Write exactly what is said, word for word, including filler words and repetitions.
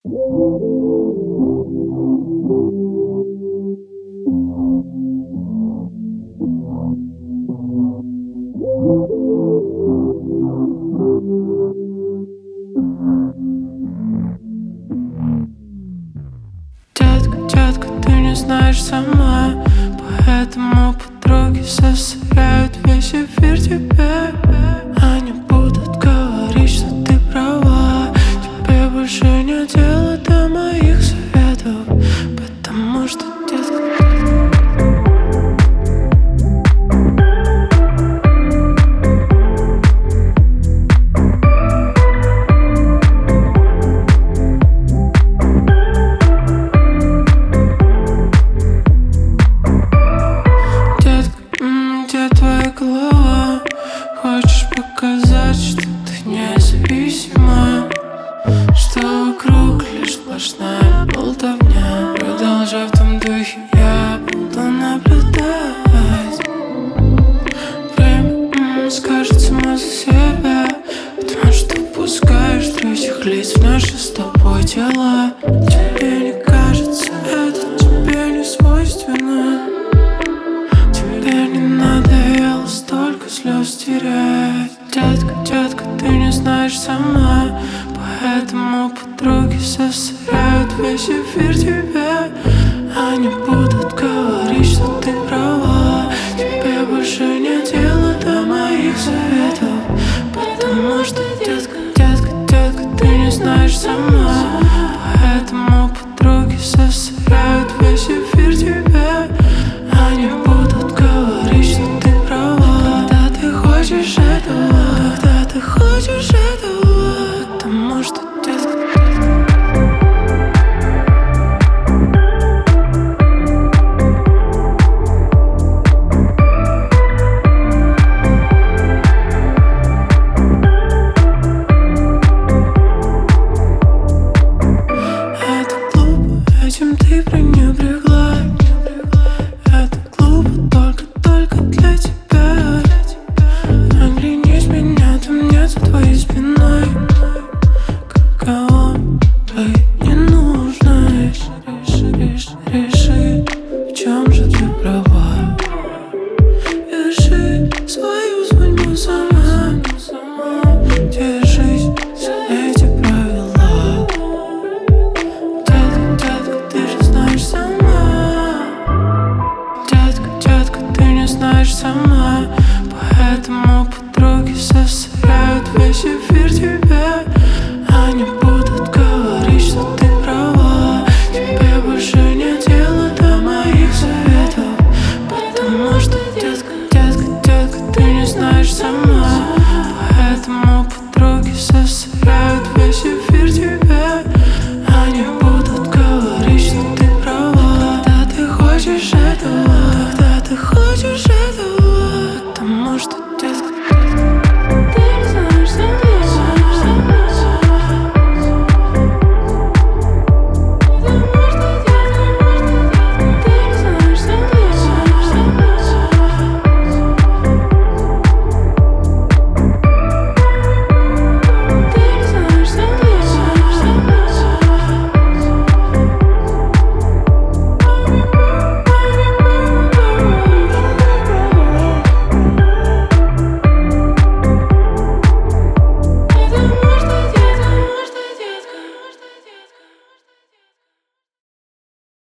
Детка, детка, ты не знаешь сама, поэтому подруги засоряют весь эфир тебе. Они будут говорить, что ты права, тебе больше не дело до моих советов, потому что, детка, голова. Хочешь показать, что ты независима, что вокруг лишь сплошная болтовня. Продолжай в том духе, я буду наблюдать. Время м, скажет само за себя, потому что пускаешь третьих лиц в наши с тобой тела. Тебе не кажется, это тебе не свойственно. Тебе не надоело столько слез терять. Детка, детка, ты не знаешь сама, поэтому подруги засоряют весь эфир тебе. Они будут